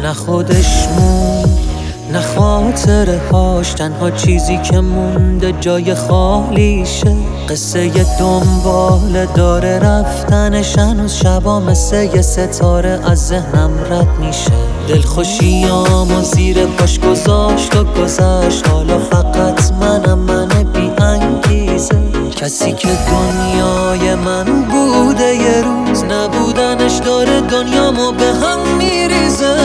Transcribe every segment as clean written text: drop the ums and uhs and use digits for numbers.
نه خودش موند نه خاطره هاش، تنها چیزی که مونده جای خالیشه. قصه دنباله داره رفتنش، هنوز شبا مثل یه ستاره از ذهنم رد میشه. دلخوشیامو زیر پاش گذاشت و گذشت، حالا فقط من بی انگیزه. کسی که دنیای من بوده یه روز، نبودنش داره دنیامو به هم میریزه.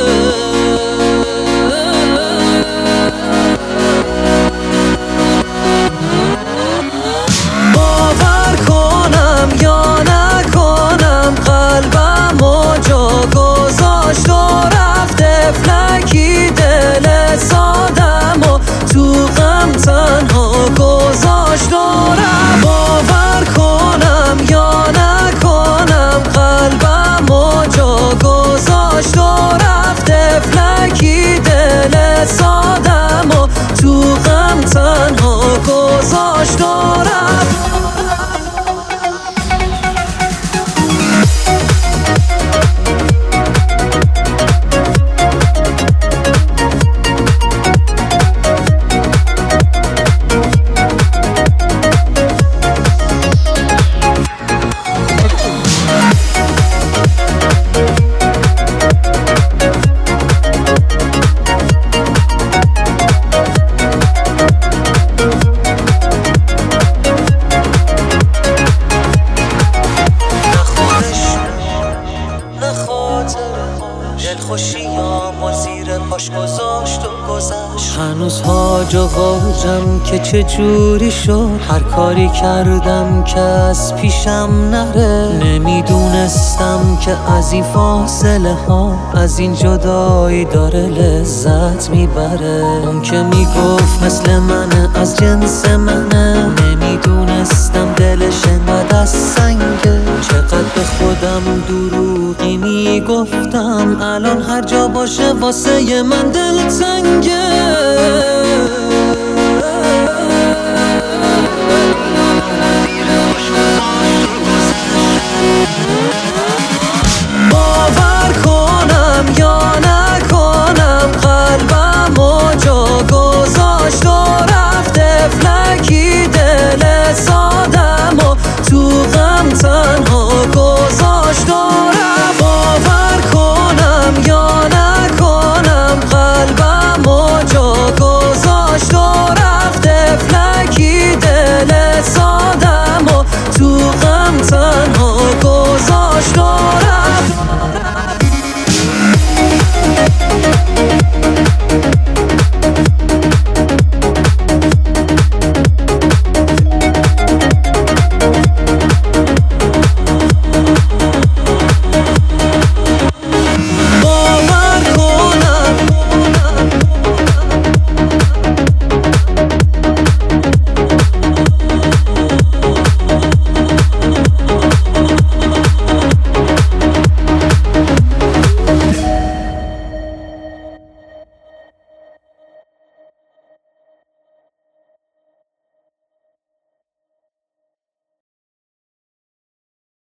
باور کنم یا نکنم، قلبمو جا گذاشت و رفت فلکی دل سادمو تو غم تنها گذاشت و رفت. باور کنم یا نکنم، قلبمو جا گذاشت و رفت فلکی دل سادمو تو غم تنها گذاشت و رفت. دلخوشیامو زیر پاش گذاشت و گذشت. هنوز هاج و واجم که چه جوری شد، هر کاری کردم که از پیشم نره. نمیدونستم که از این فاصله ها، از این جدایی داره لذت میبره. اون که میگفت مثل منه، از جنس منه، نمیدونستم دلش انقدر از سنگه. چقدر به خودم دروغی میگفتم، الان هر جا باشه واسه من دل تنگه.